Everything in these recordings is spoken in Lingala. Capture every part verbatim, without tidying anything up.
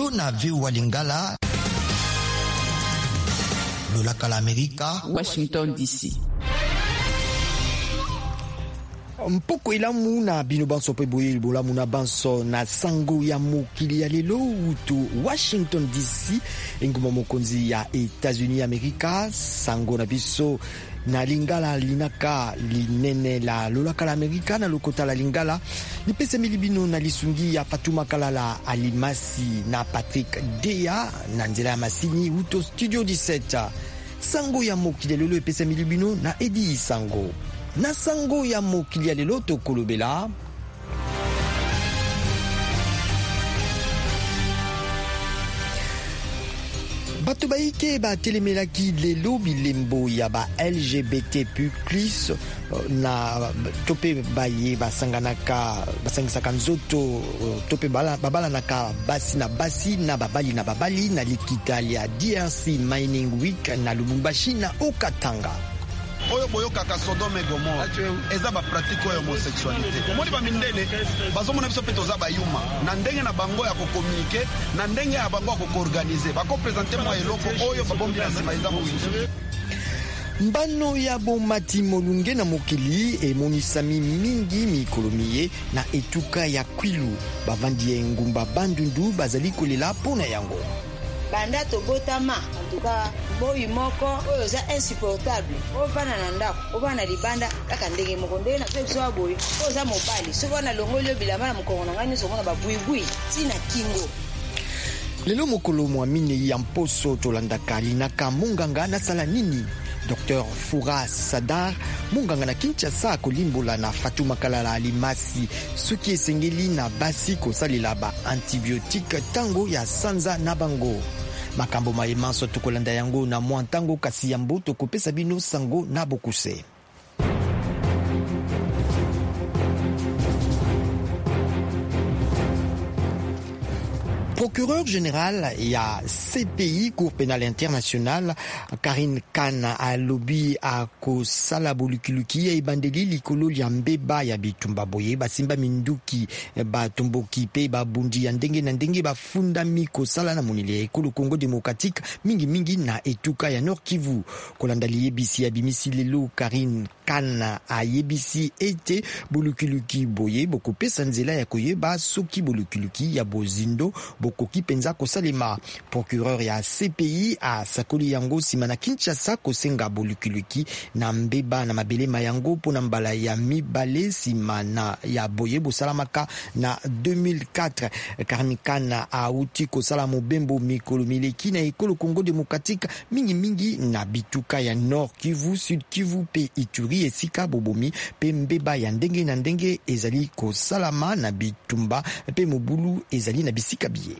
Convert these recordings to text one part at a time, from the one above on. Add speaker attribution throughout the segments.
Speaker 1: lelo na V O A Lingala lolaka la Amerika,
Speaker 2: Washington D C.
Speaker 3: Mpoko ilamu na bino banso pe boye bolamu na banso na sango ya mokili ya lelo utu Washington D C enguma mokonzi ya Etats-Unis Amerika. Sango na biso na lingala linaka linene la lolaka la Amerika na lokota la lingala lipese milibino na lisungi ya Fatuma Kalala Alimasi na Patrick Deya na nzela ya masini uto Studio dix-sept. Sango ya mokili ya lelo epese milibino na Edi Sango. Na sango ya mokili ya lelo tokolobela bato baike batelemelaki lelo bilembo ya ba L G B T plus na tope baye basanganaka basangisaka nzoto tope babalanaka basi na basi na babali na babali na likitali ya D R C Mining Week na Lubumbashi na Okatanga.
Speaker 4: Oyo boyoka ka Sodome Gomorra eza ba pratique oyo homosexualité omoni ba mindele bazomona biso pe toza bayuma na ndenge na bango ya kokommunike na ndenge ya bango ya koorganiser bako présenter moi eloko oyo babombi na sima eza mwingi.
Speaker 3: Mbano ya bomati molunge na mokili emonisami mingi mikolomiye na etuka ya Kwilu bavandi ya ngumba bandundu bazali kolela pona yango.
Speaker 5: Banda tobotama antuka boyi moko oyo za insupportable ovana na ndako ovana libanda kaka ndenge moko ndenge na peso boyi oyo za mobali soko na longolio bilamba na mkongo na ngani soko na babuibui tina kingo.
Speaker 3: Lelo mokolo mwamine ya mposo tolandaka linaka munganga na sala nini. Docteur Foura Sadar munganga na Kinshasa kolimbola na Fatuma Kalala Alimasi soki esengeli na basi kosalela ba antibiotique tango ya sanza na bango. Makambo maemanso tokolanda yango na mwa ntango kasi yambo tokopesa bino sango na bokuse. Procureur général ya C P I Cour pénale internationale Karine Khan alobi akosala bolukiluki ya ibandeli likolo ya mbeba ya bitumba boye basimba minduki batomboki pe babundi ya ndenge na ndenge bafundami kosala na monili ya ekolo Congo démocratique mingi mingi na etuka ya Nord Kivu. Kolanda liyebisi ya bimisi lelo Karine Khan ayebisi ete bolukiluki boye bokopesa nzela ya koyeba soki bolukiluki ya bozindo bokoki penza kosalema. Procureur ya C P I a sakoli yango sima na Kinshasa kosenga bolukiluki na mbeba na mabelema yango pona mbala ya mibale sima na ya boye bosalamaka na deux mille quatre. Karnikana auti kosala mobembo mikolo mileki na ekolo Congo démocratique mingi mingi na bituka ya Nord Kivu, Sud Kivu pe Ituri esika bobomi pe mbeba ya ndenge na ndenge ezali kosalama na bitumba pe mobulu ezali na bisika biye.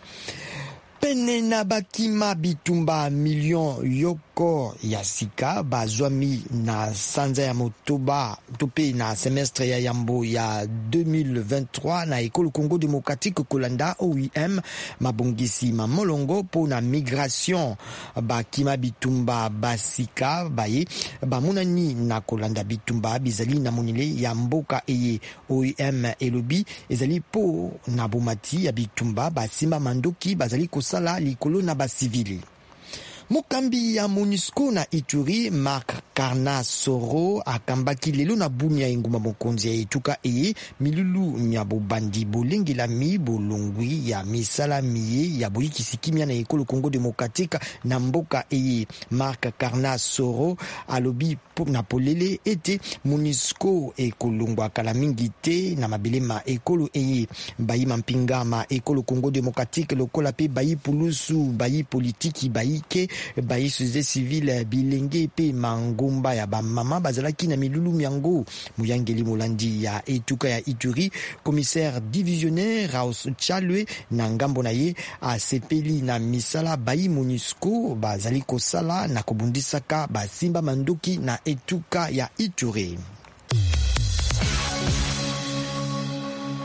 Speaker 3: Pene na bakima bitumba million yoko ya sika bazwami na sanza ya motoba tope na semestre ya yambo ya deux mille vingt-trois na ekolo Congo démocratique kolanda O I M mabongisi mamolongo po na migration bakima bitumba basika baye bamonani na kolanda bitumba bizali na monile ya mboka eye. O I M elobi ezali po na bomati ya bitumba basimba mandoki bazali kosa sala likolo na basivili. Mokambi ya MONUSCO na Ituri Mark Karnasoro akambaki lelo na bunia inguma mokonzi ya etuka eye milulu nya bobandi bolengela mi bolongwi ya misala miye ya boyikisi kimia na ekolo Congo démocratique na mboka eye. Mark Karnasoro alobi na polele ete MONUSCO ekolongwa kala mingi te na mabelema ekolo eye bayi mampingama ekolo Congo démocratique lokola pe bayi pulusu bayi politiki bayi ke bayi société civile bilenge pe mangomba ya bamama bazalaki na milulu yango. Muyangeli Molandi ya etuka ya Ituri commissaire divisionnaire Raus Chalwe na ngambo na ye asepeli na misala bayi MONUSCO bazali kosala na kobundisaka basimba mandoki na etuka ya Ituri.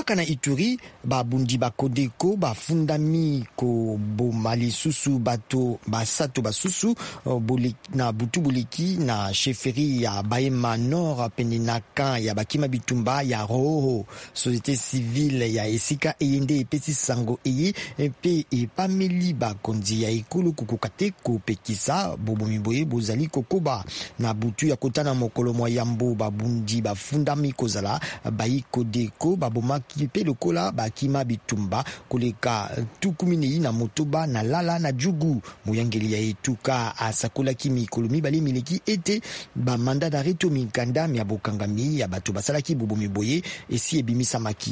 Speaker 3: Makana Ituri babundi bakodeko bafundami ko bomali susu bato basato basusu na butu buliki na chefferie ya Bahema Nord peninaka ya bakima bitumba ya roho société civile ya esika eyende epesi sango eye pe epameli bakonzi ya ekulu kukukate kopekisa bobomi boye bozali kokoba na butu ya kotana mokolo mwa yambo babundi bafundami kozala bayikodeko babomaki pe lokola bakima bitumba koleka tukumini na motoba na lala na jugu muyangeli ya etuka asakolaki mikolo mibale mileki ete ba mandat d'arrêt mikanda ya bokangami ya bato basalaki bobomi boye esi ebimisamaki.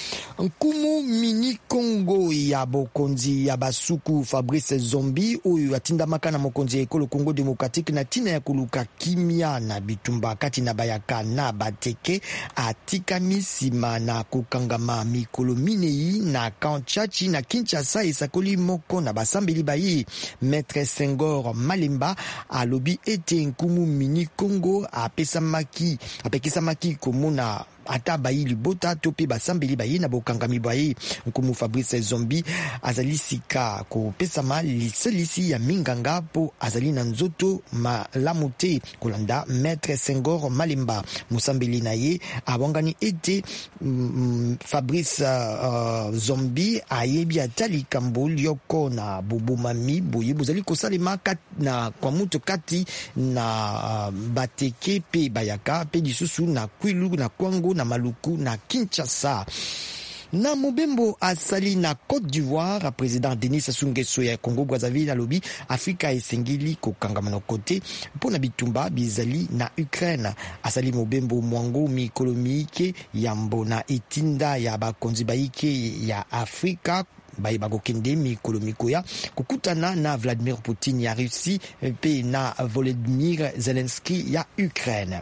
Speaker 3: Nkumu mini Congo ya bokonzi ya basuku Fabrice Zombi oyo atindamaka na mokonzi ekolo Congo Democratique na tina ya kuluka kimia na bitumba kati na bayaka na bateke atikami sima na kokangama mikolo minei na Kanchachi na Kinshasa esakoli moko na basambeli bayi. Maître Senghor Malemba alobi ete nkumu mini Congo apesamaki apekisamaki komona ata bayi libota topi basambeli bayi na bokangami bayi. Nkumu Fabrice Zombi azali sika ko pesama liselisi ya minganga po azali na nzoto malamuté kolanda Maître Senghor Malemba musambeli na ye abongani ete mm, Fabrice uh, Zombi ayebi atali kamboli yoko na bobomami boye bozali kosalema kat na kwa muto kati na uh, bateke pe bayaka pe lisusu na Kwilu na Kwango na Maluku na Kinshasa. Na mobembo asali na Côte d'Ivoire, président Denis Sassou Nguesso ya Congo Brazzaville alobi Afrika esengeli kokangama na kote pona bitumba bizali na Ukraine. Asali mobembo mwango mikolo mike ya mbona etinda ya bakonzi baike ya Afrika bayi bagokende mikolo mikoya kukutana na Vladimir Putin ya Russie pe na Volodymyr Zelensky ya Ukraine.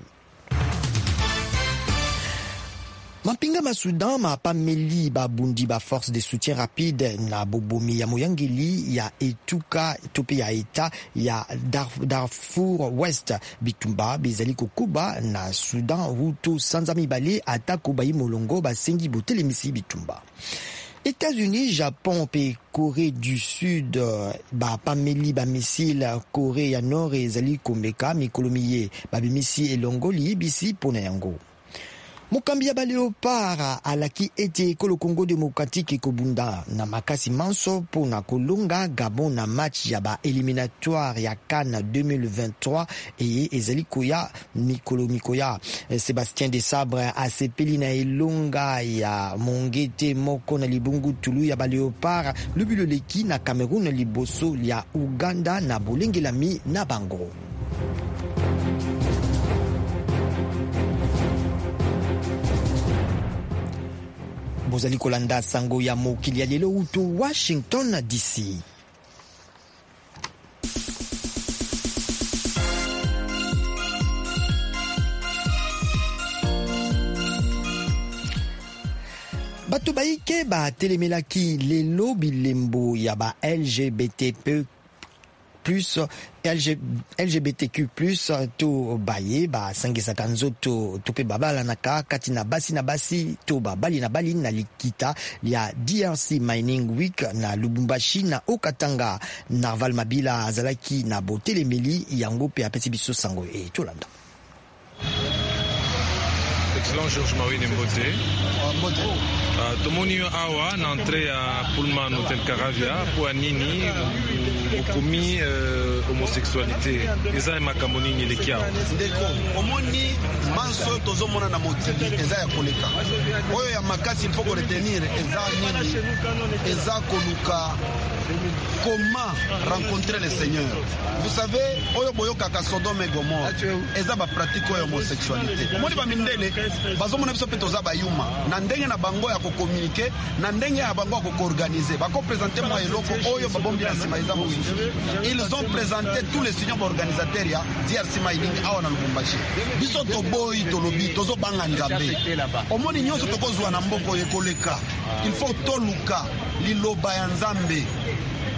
Speaker 3: Mapinga ma Sudan ma pameli babundi ba force de soutien rapide na bobomi ya moyangeli ya etuka tope ya eta ya Darfur West bitumba bizali kokuba na Sudan hutu sanzami bale atako bayi molongo basengi botelemisi bitumba. États-Unis, Japon pe Corée du Sud ba pameli ba missile Corée ya Nord ezali komeka mikolomiye ba bimisi elongoli bisi pona yango. Mokambi ya ba Léopard alaki ete ekolo Congo Démocratique kobunda na makasi manso pona kolonga Gabon na match ya ba éliminatoire ya CAN deux mille vingt-trois eye ezali koya mikolo mikoya. Sébastien Desabre asepeli na elonga ya mongete moko na libungu tulu ya ba Léopard lubilo leki na Cameroun liboso ya Uganda na bolengelami na bango. Bozali kolanda sango ya mokili ya lelo uto Washington D C. Bato baike ba telemelaki lelo bilembo ya ba L G B T plus L G B T Q plus to baye ba sangisa kanzoto to pe babala na kati na basi na basi to babali na bali na likita ya D R C Mining Week na Lubumbashi na Okatanga. Narval Mabila azalaki na botelemeli yango pe apesi biso sango e tolanda.
Speaker 2: Excellent Georges Marie Nembote. Uh, tomoni awa na entrée ya Pullman Hotel Caravia po anini okomi uh, homosexualité eza makambo nini leki awa
Speaker 4: ndeko omoni manso tozomona na motili eza ya koleka oyo ya makasi il faut retenir eza nini eza koluka comment rencontrer le Seigneur. Vous savez oyo boyokaka Sodome et Gomorre eza ba pratique oyo homosexualité omoni ba mindele bazomona biso pe toza bayuma na ndenge na bango ya communiquer na ndenge ya bango ko organiser bako présenter moi eloko oyo babombi na sima eza mosusu. Ils ont présenté tous les signaux organisateurs ya D R C Mining awa na Lubumbashi biso to boy to lobi tozo banga ngambe omoni nyonso tokozwa na mboko yekoleka il faut toluka liloba ya Nzambe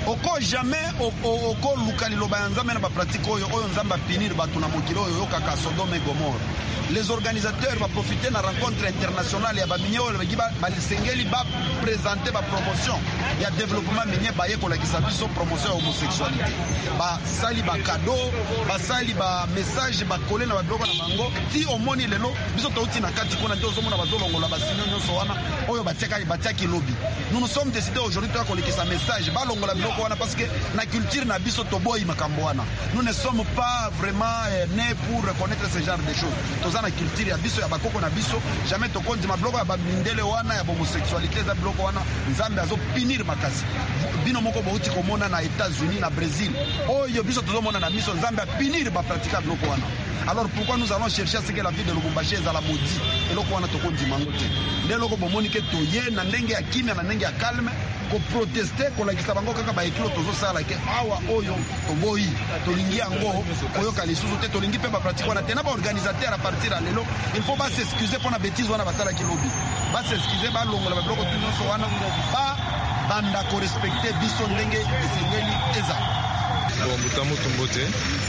Speaker 4: oko jamais oko luka liloba ya nzambe na bapratike oyo oyo nzambe apinir bato na mokili oyo oyokaka Sodome et Gomorre. Les organisateurs va profiter na rencontre internationale ya baminye oyo bagi basengeli baprésente bapromotion ya développement minye baye kolakisa biso promotion ya homosexualité. Basali bakado, basali bamessage bakole na babiloko na bango ti omoni lelo biso touti na kati kuna nde ozomona bazolongola basinyo nyonso wana oyo batiaki lobi. Nous nous sommes décidés aujourd'hui toya kolekisa message balongola biloko wana parce que na culture na biso toboyi makambo wana. Nous ne sommes pas vraiment eh, nés pour reconnaître ce genre de choses. Toza na culture ya biso ya bakoko na biso jamais tokondi mabloko ya bamindele wana ya homosexualité za biloko wana nzambe azo pinir makasi. Bino moko bauti komona na États-Unis na Brésil. Oyo biso tozomona na biso nzambe pinir ba pratika biloko wana. Alors pourquoi nous allons chercher à ce que la vie de Lubumbashi est à la maudit et loko wana tokondi mangote. Lelo ko bomoni ke toye na ndenge ya kimya na ndenge ya calme ko protester ko lakisa bango kaka ba ekilo tozo sala ke awa oyo toboyi tolingi yango oyo kalisusu te tolingi pe ba pratique wana tena ba organisateur à partir à lelo il faut pas s'excuser pour na bêtise wana basala ki lobby ba s'excuser ba longola ba bloko tout nyonso wana ba banda ko respecter biso ndenge esengeli eza.
Speaker 2: Bon, Butamu Tumbote,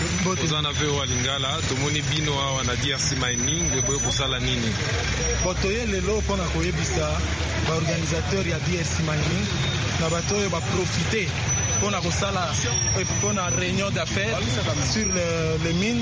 Speaker 2: oza na veo wa Lingala, tomoni bino awa na D R C Mining, boyo kosala nini?
Speaker 6: Botoye lelo pona koyebisa ba organisateur ya D R C Mining, na batoyo ba profiter pona kosala pona réunion d'affaires sur le, le mine,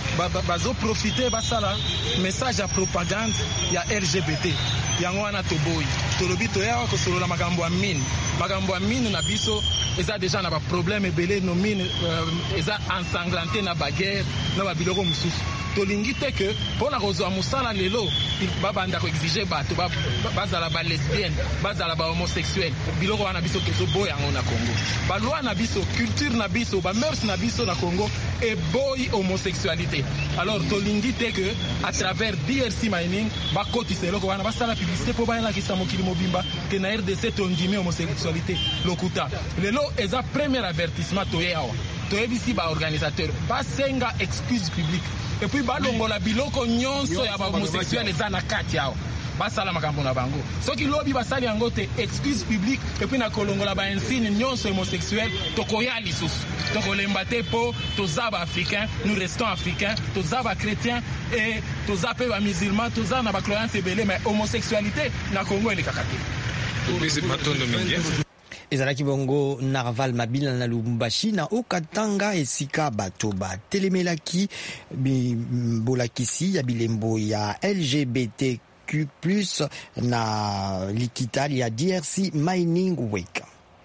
Speaker 6: bazo profiter basala message ya propagande ya L G B T. Yango wana toboyi. Tolobi toya kosolola makambo ya mine. Makambo ya mine na biso eza déjà na ba problème ebele no mine euh, eza ensanglanté na baguerre na ba biloko mususu. Tolingi te que pona kozwa musala lelo babanda ko exiger bato bazala ba lesbienne, bazala ba homosexuel. Biloko wana biso tozo boya yango na Congo. Ba loi na biso, culture na biso, ba mœurs na biso na Congo e boy homosexualité. Alors tolingi te que à travers D R C Mining ba koti se loko wana basala publicité po ba la kisa mokili mobimba que na R D C tondimi homosexualité lokuta. Lelo eza premier avertissement toye awa. Toyebisi ba organisateur basenga excuse publique. Et puis balongola biloko nyonso ya ba homosexuel eza na kati yao. Basala makambo na bango. Soki lobi basali yango te excuse publique et puis na kolongola ba insigne nyonso homosexuel tokoya lisusu. Tokolemba te po tozaba africain, nous restons africains, tozaba chrétiens et tozape ba musulmans, tozana na ba croyance ebele mais homosexualité na Congo ele kakate.
Speaker 2: Tobisi matondo mingi.
Speaker 3: Ezalaki bongo Narval Mabila na Lubumbashi na Okatanga esika bato ba telemelaki bolakisi ya bilembo ya L G B T Q plus na likitali ya D R C Mining Week.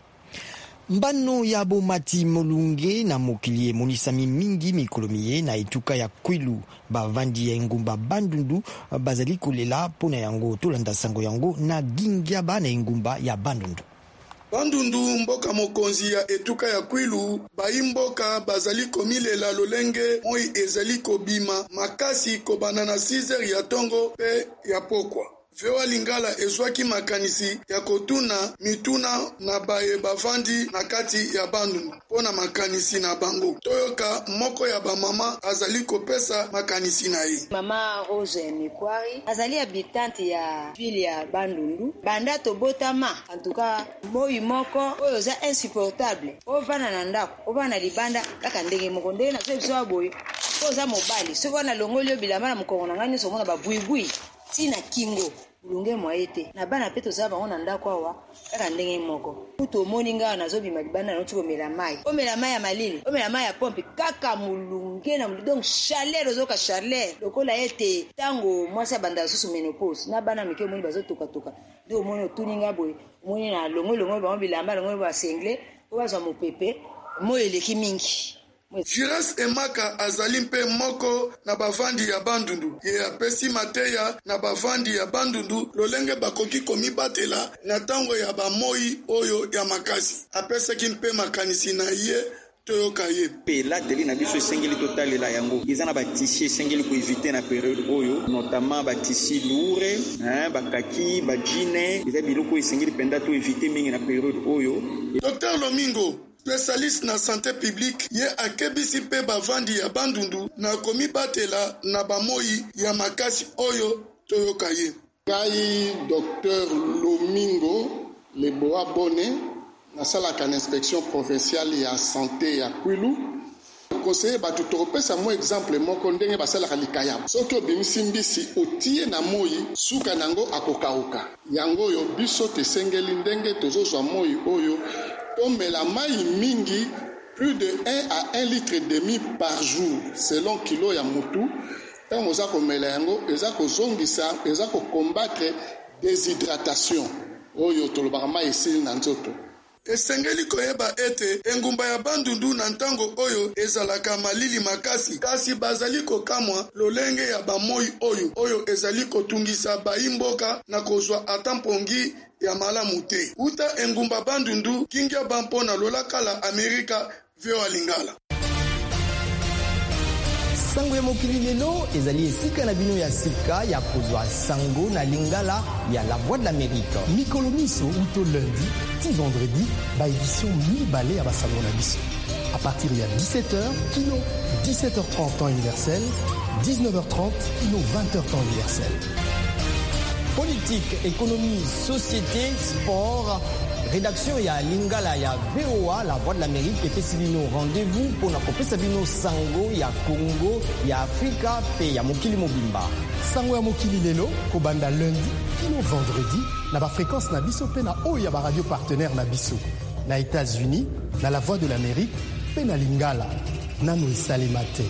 Speaker 3: Mbano ya bomati molunge na mokili monisami mingi mikolomiye na etuka ya Kwilu bavandi ya engumba Bandundu bazali kolela pona yango tolanda sango yango na Gingiaba na engumba ya Bandundu.
Speaker 7: Bandundu mboka mokonzi ya etuka ya Kwilu baimboka bazali komilela lolenge moi ezali kobima makasi kobana na six heures ya tongo pe ya pokwa. Vewa Lingala ezwaki makanisi ya kotuna mituna na baye bavandi na kati ya Bandundu pona makanisi na bango. Toyoka moko ya bamama azali kopesa makanisi na ye.
Speaker 5: Mama Rose Mikwari azali habitante ya ville ya Bandundu. Banda tobotama en tout cas moi moko oyo za insupportable. Ovana na ndako, ovana libanda kaka ndenge moko ndenge na so boy. Oza mobali, so wana longolio bilama na mkongo na ngani so mona babuibui. Tina kingo bulunge mwaete na bana peto za bango na ndako awa kaka ndenge moko kuto moninga na zobi malibana no tuko mela mai o mela mai ya malili o mela mai ya pompe kaka mulunge na donc chaleur zoka chaleur lokola ete tango mwasa banda susu menopause na bana mike moni bazo toka toka ndio mono tuninga boy moni na longo longo ba bilamba longo ba single o bazo mopepe moyo eleki mingi.
Speaker 7: Jiras Emaka azali mpe moko na bavandi ya Bandundu. Ye apesi mateya na bavandi ya Bandundu lolenge bakoki komibatela na tango ya bamoi oyo ya makasi. Apesaki mpe makanisi na ye toyoka ye.
Speaker 8: Pe la teli na biso esengeli totale la yango. Izana ba tissu esengeli ko éviter na période oyo, notamment ba tissu lourd, hein, ba kaki, ba jeans, eza biloko esengeli penda to éviter mingi na période oyo.
Speaker 7: Docteur Lomingo spécialiste na santé publique ye akebisi pe bavandi ya Bandundu na komi batela na bamoi ya makasi oyo toyoka ye.
Speaker 9: Ngai Docteur Lomingo Leboa Bone
Speaker 7: nasalaka na inspection provinciale ya santé ya Kwilu. Conseiller bato topesa mo exemple moko ndenge basalaka likayabo. Soki obimisi mbisi otie na moyi suka nango akokauka. Yango oyo biso tesengeli ndenge tozozwa moyi oyo tomela mai mingi plus de un à un litre et demi par jour selon kilo ya mutu. Tango za komela yango eza kozongisa eza ko combattre déshydratation oyo tolobaka mai esili na nzoto.
Speaker 9: Esengeli koyeba ete engumba ya Bandundu na ntango oyo ezalaka malili makasi kasi bazali kokamwa lolenge ya bamoi oyo oyo ezali kotungisa baimboka na kozwa ata mpongi ya malamu te. Uta engumba Bandundu kingia bampo na lolakala Amerika vyo alingala.
Speaker 3: Sango ya mokili lelo ezali esika na bino ya sika ya kozwa sango na lingala ya La Voix de l'Amérique.
Speaker 10: Mikolo miso uto lundi, ti vendredi, ba édition mi-balé à basango na biso. À partir de dix-sept heures, kino dix-sept heures trente temps universel, dix-neuf heures trente, kino vingt heures temps universel.
Speaker 3: Politique, économie, société, sport. Rédaction ya lingala ya V O A La Voix de l'Amérique et Pesibino rendez-vous pour na kopesa bino sango ya Congo ya Afrika pe ya mokili mobimba.
Speaker 10: Sango ya mokili lelo kobanda lundi kino vendredi na ba fréquence na biso pe na oyo ya ba radio partenaire na biso. Na États-Unis na La Voix de l'Amérique pe na lingala nano esalema te.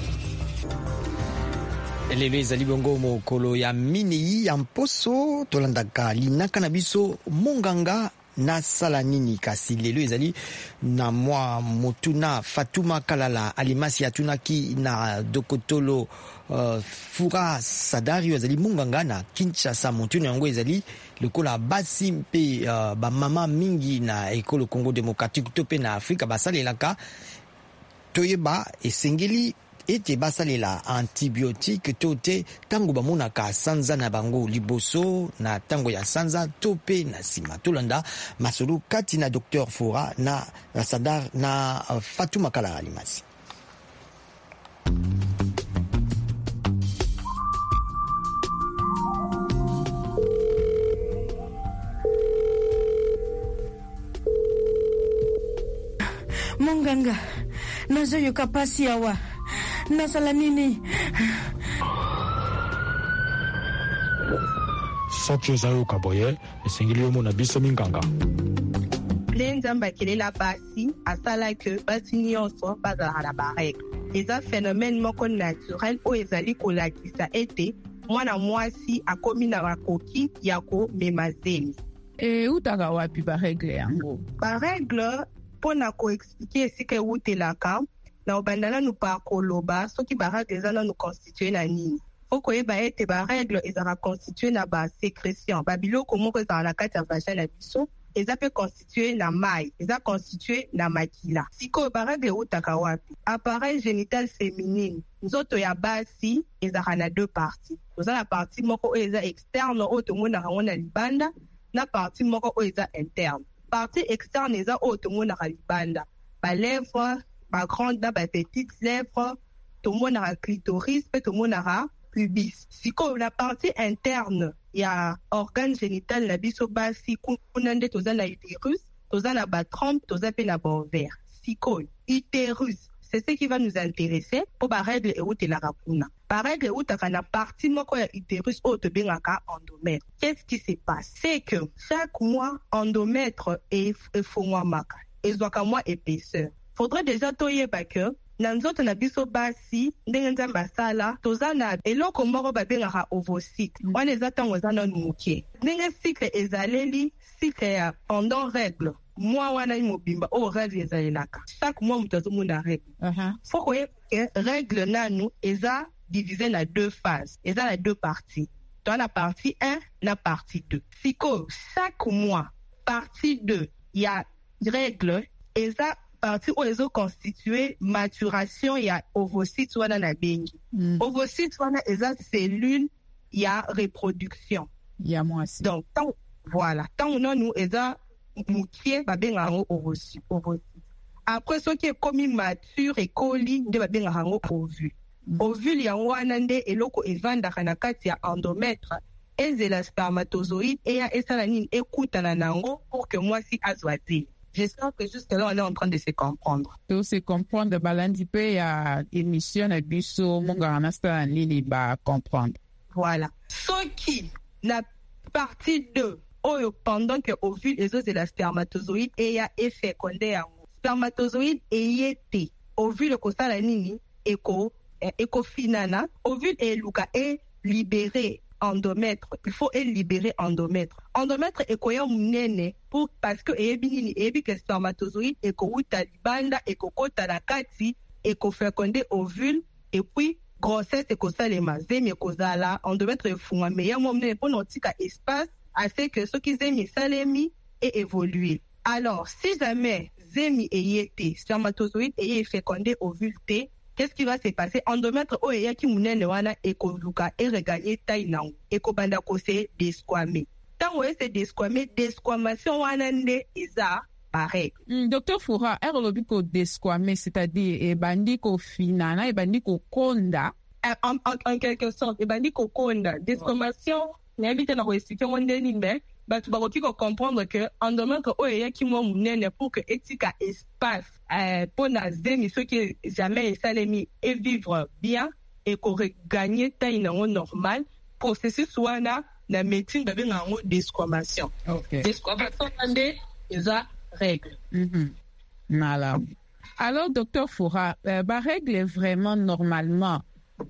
Speaker 3: Lelo ezali bongo mokolo ya minei ya mposo tolandaka linaka na biso monganga na sala nini kasi lelo ezali na mwa motuna Fatuma Kalala Alimasi atunaki na Dokotolo uh, Fura Sadari ezali munganga na Kinshasa. Motuna yango ezali lokola basi mpe uh, ba mama mingi na ekolo Congo Démocratique to pe na Afrika basalelaka toyeba esengeli ete basalela antibiotique to te tango bamonaka sanza na bango liboso na tango ya sanza to pe na sima. Tolanda masolo kati na Docteur Fora na Sadar na uh, Fatuma Kalala Alimasi.
Speaker 11: Monganga nazoyoka pasi awa nasala nini?
Speaker 12: Soki ozayoka boye esengeli omona biso minganga.
Speaker 13: Nzambe akelela basi asala ke basi nyonso bazala na barègle. Eza phénomène moko naturel oyo ezali kolakisa ete mwana mwasi akomi na makoki ya komema zemi.
Speaker 14: E utaka wapi barègle yango?
Speaker 13: Barègle mpona koexplike esika ewutelaka na obandana nu pa koloba soki barègle eza nanu constitue na nini. Okoyeba ete barègle ezala constitue na basécrétion babiloko moko ezala na kati ya vagin na biso eza pe constitue na mai eza constitue na makila. Sikoyo barègle eutaka wapi? Appareil génital féminine nzoto ya basi ezala na deux parties. Toza na partie moko oyo eza externe oyo tomonaka yango na libanda na partie moko oyo eza interne. Partie externe eza oyo tomonaka libanda balèvre bagrande na bapetite lèvre tomonaka clitoris pe tomonaka pubis. Sikoyo na partie interne ya organe génital na biso basi kuna nde toza na utérus toza na batrompe toza pe na baovaire. Sikoyo utérus c'est ce qui va nous intéresser po barègle eutelaka kuna. Barègle eutaka na partie moko ya utérus oyo tobengaka endomètre. Qu'est-ce qui se passe? C'est que chaque mois endomètre efongwamaka ezwaka mwa épaisseur. Faudrait déjà toyeba ke na nzoto na biso basi ndenge nzambe asala toza na eloko moko babengaka ovocyte wana eza ntango eza nanu moke ndenge cycle ezaleli cycle ya pendant règle mwa wana mobimba oyo règle ezalelaka chaque mois moto azomona règle. Faut koyeba ke règle nanu eza divisé na deux phases eza na deux parties toa na partie un na partie deux. Sikoyo chaque mois partie deux ya règle eza partie oyo ezo constituer maturation ya ovocyte wana na bengi. Mm. Ovocyte wana eza cellule ya reproduction
Speaker 14: ya mwasi.
Speaker 13: Donc tant voilà tant nonu eza mukie babenga yango ovocyte. Après soki ekomi mature ekoli nde babenga yango ovule. Mm. Ovule yango wana nde eloko evandaka na kati ya endomètre ezela spermatozoïde eya esala nini ekutana nango pour que mwasi azwa zeli. J'espère que jusque-là, on est en train de se comprendre.
Speaker 14: De se comprendre, balandi pe ya émission na biso mongana sta nini ba comprendre.
Speaker 13: Voilà. Ce qui na partie deux, oyo pendant que ovule et de la spermatozoïde et ya effet fécondé ya spermatozoïde et yete ovule ko sala nini eko eko finana ovule et luka est libéré endomètre. Il faut libérer endomètre. Endomètre est quoi munene pour parce que ebi nini ebi que spermatozoïde et ko uta libanda et ko kota la kati et ko féconder ovule et puis grossesse et ko salema zemi ko zala endomètre funga mais ya munene pour notika espace assez que ce qui zemi salemi et évoluer. Alors si jamais zemi et yete spermatozoïde et fécondé ovule T, qu'est-ce qui va se passer? Endomètre o eya ki munene wana ekoluka e regagner taille nango ekobanda ko se desquamer. Tango e se desquamer, desquamation wana nde eza pareil.
Speaker 14: Mm, docteur Foura, er lobi ko desquamer, c'est-à-dire e bandi ko finana, e bandi ko konda.
Speaker 13: En, en, en quelque sorte, e bandi ko konda. Desquamation, n'a habité na ko expliquer wande ni mais batu bakoki ko comprendre que endomètre o eya ki mo munene pour que etika espace euh, pour na zemi ceux qui jamais salemi et vivre bien et qu'on regagner taille nango normal processus wana na médecine ba benga ngo desquamation.
Speaker 14: Okay.
Speaker 13: Desquamation ande eza règle.
Speaker 14: Mhm. Voilà. Alors docteur Foura, euh, ba règle vraiment normalement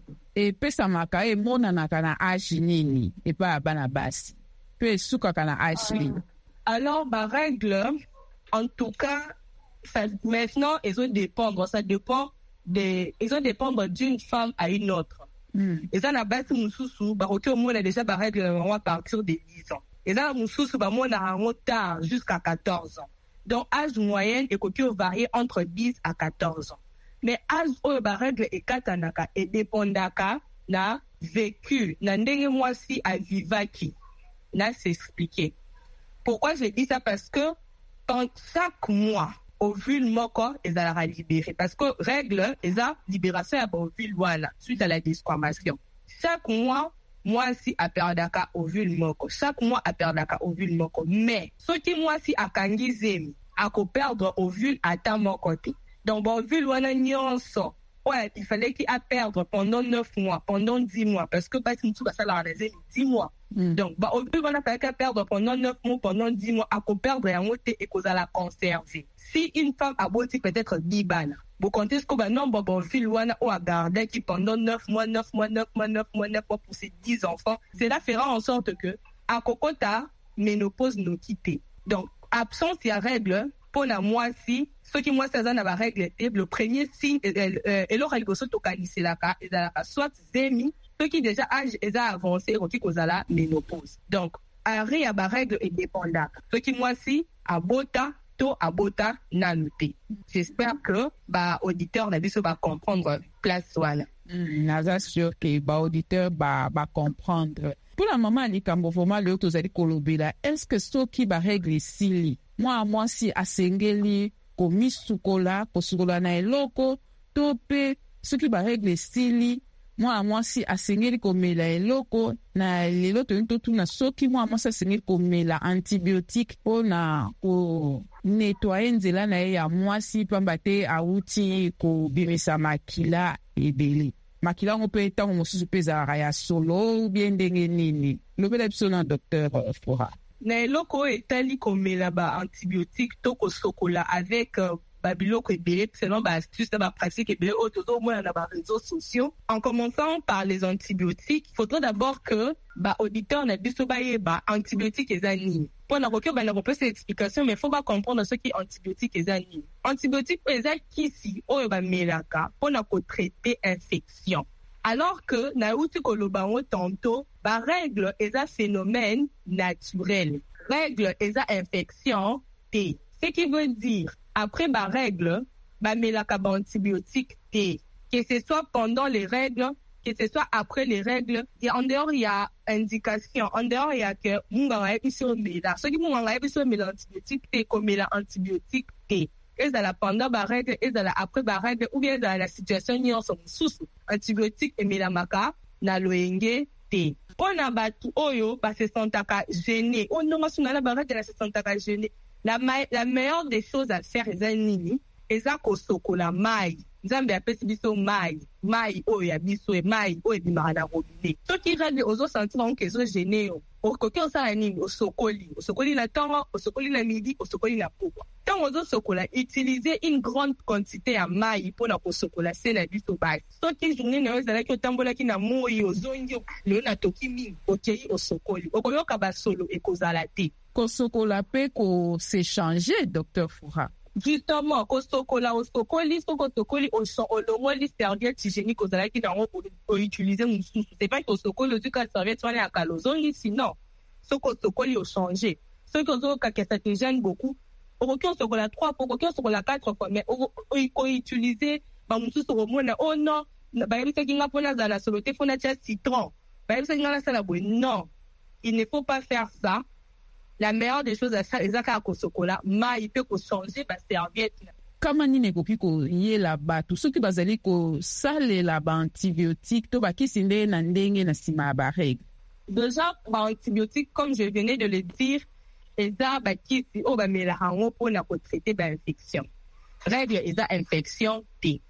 Speaker 14: et pesa maka e mona na kana âge nini et pas bana basi. Pe suka kana âge nini.
Speaker 13: Alors ba règle en tout cas ça, maintenant, ils ont dépendre, ça dépend de, ils ont dépendre d'une femme à une autre. Mm. Et ça, la base, moussou, bah, ok, au moins, on a déjà, par règle, à partir de dix ans. Et ça, moussou, bah, moi, on a un tard jusqu'à quatorze ans. Donc, âge moyen, et côté, varie entre dix à quatorze ans. Mais âge, oh, bah, règle, et katanaka, et dépendaka, na vécu, na ndenge moi si à vivaki, na s'expliquer. Pourquoi je dis ça? Parce que, dans chaque mois, ovule moko ezalaka libéré parce que règle eza libération ya ovule wana suite à la desquamation. Chaque mois moi si aperdaka ovule moko, chaque mois aperdaka ovule moko, mais soki moi si akangi zemi ako perdre ovule ata moko te. Donc bon ovule wana nyonso ouais, il fallait qu'il a perdre pendant neuf mois, pendant dix mois parce que pas si tout ça la zemi dix mois. Mm. Donc bah ovule wana fallait qu'il perdre pendant neuf mois, pendant dix mois ako perdre yango te et ko la conserver. Si une femme a beau peut-être dix balles, vous comptez ce qu'on va non, bon, bon, filouana ou à garder qui pendant neuf mois, neuf mois, neuf mois, neuf mois, neuf mois pour ses dix enfants, cela fera en sorte que, à Kokota, ménopause nous quitte. Donc, absence, il y a règle, pour la moitié, ceux qui, moi, ça n'a pas règle, le premier signe, et leur règle, c'est au c'est la soit zémi, ceux qui déjà âge, ils ont avancé, qui cause la ménopause. Donc, arrêt à la règle est dépendant. Ceux qui, moi, si, à Bota, à Bota nanuté. J'espère que bah auditeur na biso va comprendre place wana.
Speaker 14: Mm, naza sûr que bah auditeur va va comprendre. Pour la maman ali kambo vraiment le to zali kolobela. Est-ce que ce qui va régler sili? Moi moi si asengeli ko misukola ko sukola na eloko tope ce qui va régler sili. Moi moi si asengeli ko mela eloko na lelo to nto tuna soki moi moi sa asengeli ko mela antibiotique po na ko nettoyer nzela na ya mwasi pamba te auti ko bimisa makila ebele makila ngo pe tango mosusu peza ya solo ou bien ndenge nini lobela biso na docteur Foura
Speaker 13: na eloko etali ko mela ba antibiotique to ko sokola avec uh, babiloko ebele selon ba astuce ba pratique ebele auto au moins na ba réseaux sociaux. En commençant par les antibiotiques, il faudrait d'abord que ba auditeur na biso ba yeba antibiotique ezani. Pour na koke ba na kopesa explication mais faut pas comprendre ce qui antibiotique ezani. Antibiotique eza kisi oyo ba melaka pour na ko traiter infection. Alors que na uti ko lobango tantôt ba règle eza phénomène naturel. Règle eza infection T. Ce qui veut dire après ma règle, ma melaka ba antibiotique T. Que ce soit pendant les règles, que ce soit après les règles, et en dehors il y a indication, en dehors il y a que munga wa episo mela. Ce qui munga wa episo mela antibiotique T comme mela antibiotique T. Et dans la pendant ma règle, et dans la après ma règle, ou bien dans la situation ni en son sous antibiotique et mela maka na loenge T. On a batu oyo ba se sentaka gêné. On non masuna la barrette de la se sentaka gêné. La, la meilleure des choses à faire eza nini eza kosokola mai nzambe apesi biso mai mai oyo ya biso e mai oyo ebimaka na robinet soki rade ozosentir ango ezogene yo okoki osala nini osokoli osokoli na ntongo osokoli na midi osokoli na pokwa ntango ozosokola utilize une grande quantité ya mai mpona kosokola se na biso basi soki journée na yo ezalaki otambolaki na moi ozongi lelo na toki mingi okei osokoli okoyoka basolo ekozala te
Speaker 14: kosokola mpe kosechange docteur Fura.
Speaker 13: Justement, kosokola osokoli soko sokoli olongoli serviette hygiénique ozalaki nango outilize mosusu c'est pas que osokoli ozuka serviette wana ya kala ozongi sinon soko sokoli ochange soki ozokaka ça te gêne beaucoup okoki osokola trois fois okoki osokola quatre fois mais outilize bamosusu omona oh non bayebisaki nga mpona azala na solo te fona tia citron bayebisaki nga nasala boye non il ne faut pas faire ça. La meilleure des choses à ça, c'est que kosokola, ma il peut changer ba serviette.
Speaker 14: Kama nini ekoki koyela bato soki bazali kosalela ba antibiotique to bakisi nde na ndenge na nsima ya barègle.
Speaker 13: Déjà ba antibiotique comme je venais de le dire eza bakisi oyo bamelaka yango mpona kotraite ba infection. Règle eza infection te.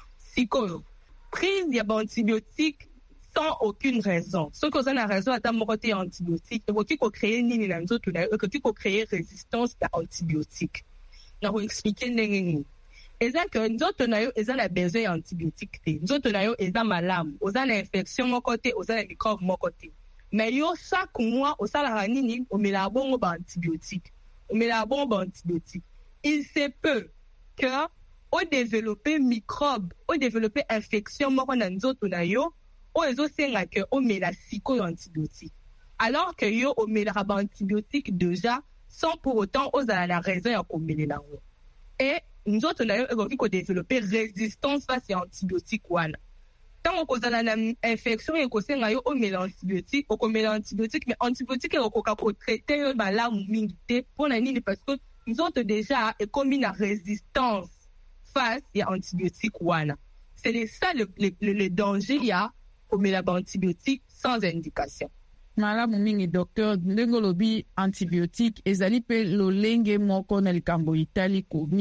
Speaker 13: Sikoyo prise ya ba antibiotique sans aucune raison. Ce que vous avez raison à ta côté antibiotique, et vous qui créer ni la nzoto na, et qui créer résistance à antibiotique. Na vous expliquer n'engeni. Et ça que nzoto na yo, et ça la besoin antibiotique te. Nzoto na yo, et ça malade. Vous avez l'infection mon côté, vous avez les microbes mon côté. Mais yo chaque mois, au salaire nini, on met la bombe antibiotique. On met la bombe antibiotique. Il se peut que au développer microbes, au développer infection mon na nzoto na yo. O ezosenga que o met la sikoyo antibiotique. Alors que yo o met la antibiotique déjà sans pour autant osala la raison ya komele lango. Et nous autres na yo ekoki ko développer résistance face à antibiotique wana. Tant ko zala na infection e ko senga yo o met l'antibiotique, o ko met l'antibiotique mais antibiotique e ko ka ko traiter yo ba la mingi te pour na nini parce que nous autres déjà e combine la résistance face à antibiotique wana. C'est ça le, le, le, le danger ya au mélange antibiotique sans indication.
Speaker 14: Malamu mingi docteur ndengolobi antibiotique ezali pe lolenge moko na likambo itali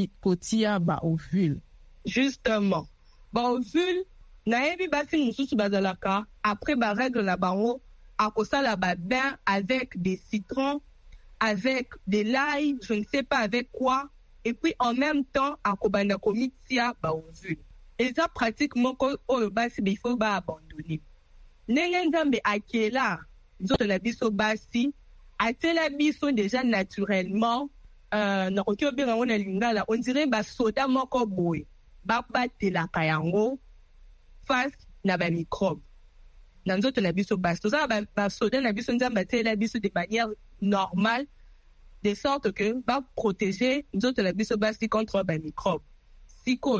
Speaker 14: kotia ba ovule.
Speaker 13: Justement, ba ovule na yebi basi mususu bazalaka après ba règle la bango akosala ba bain avec des citrons, avec de l'ail, je ne sais pas avec quoi, et puis en même temps akobanda komitia ba ovule. Et ça, pratiquement, au basi, il faut pas abandonner. N'engambe akela, zoto la biso basi, atela biso déjà naturellement, euh, na okyo bien on a lingala, on dirait ba soda moko boy, ba bate la kayango, face na ba microbe. Dans zoto la biso basi, tout ça, ba soda na biso nzamba tela biso de manière normale, de sorte que ba protéger zoto la biso basi contre ba microbe. Siko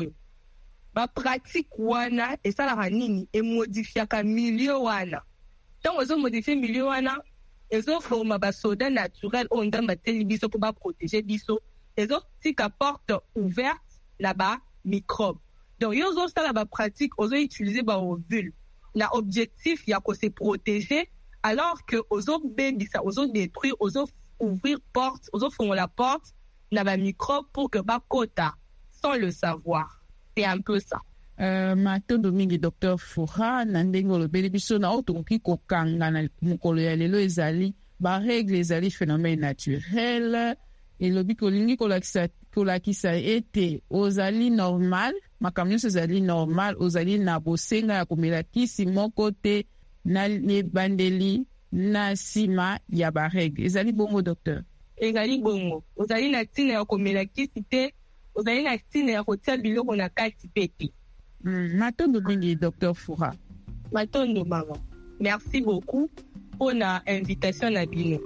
Speaker 13: ba pratique wana esalaka nini emodifiaka milieu wana ntango ezomodifie milieu wana ezoforma basoda naturel oyo nzambe ateli biso mpo baprotege biso ezotika porte ouverte na bamicrobe donc yo ozosala bapratique ozoutilize baovule na objectif ya kose protéger alors que ozobebisa ozodétruire ozouvrir porte ozofongola porte na bamicrobe pour que bakota sans le savoir. C'est un peu ça.
Speaker 14: Uh, matondo mingi docteur Fura na ndenge olobeli biso na otokoki kokanga na mokolo ya lelo ezali barègle ezali phénomène naturel elobi kolingi kolakisa kolakisa ete ozali normal makambo nyonso ezali normal ozali na bosenga ya komela kisi moko te na ebandeli na nsima ya barègle ezali bongo docteur?
Speaker 13: Ezali bongo ozali na ntina ya komela kisi te ozali na ntina ya kotia biloko na kati pe te.
Speaker 14: Mm, matondo mingi docteur Fura.
Speaker 13: Matondo mama. Merci beaucoup pour la invitation na bino.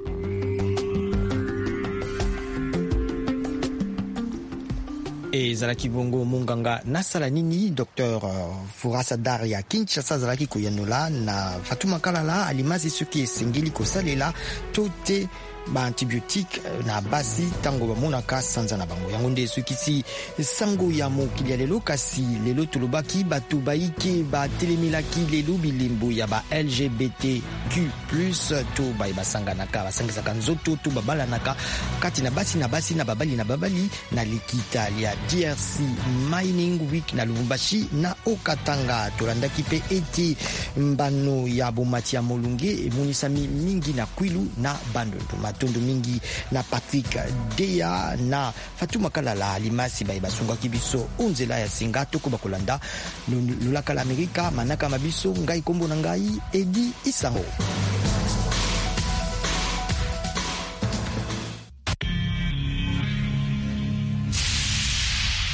Speaker 3: ezalaki bongo monganga nasala nini docteur Fura Sadaria Kinshasa azalaki koyanola na Fatuma Kalala alimasi soki esengeli kosalela to te ba antibiotique na basi tango bamonaka sanza na bango. Yango nde sukisi sango ya mokili ya lelo, kasi lelo tolobaki bato baike batelemilaki lelo bilembo ya ba L G B T Q plus, to bai basanganaka basangisaka nzoto to babalanaka kati na basi na basi na babali na babali na likita ya D R C Mining Week na Lubumbashi na Okatanga. Tolandaki pe eti mbano ya bomati ya molunge emunisami mingi na Kwilu na Bandundu, matondo mingi na Patrick Deya na Fatuma Kalala Limasi bai basungaki biso onzela ya singa toko bakolanda lulaka la Amerika manaka mabiso ngai kombo na ngai Edi Isango.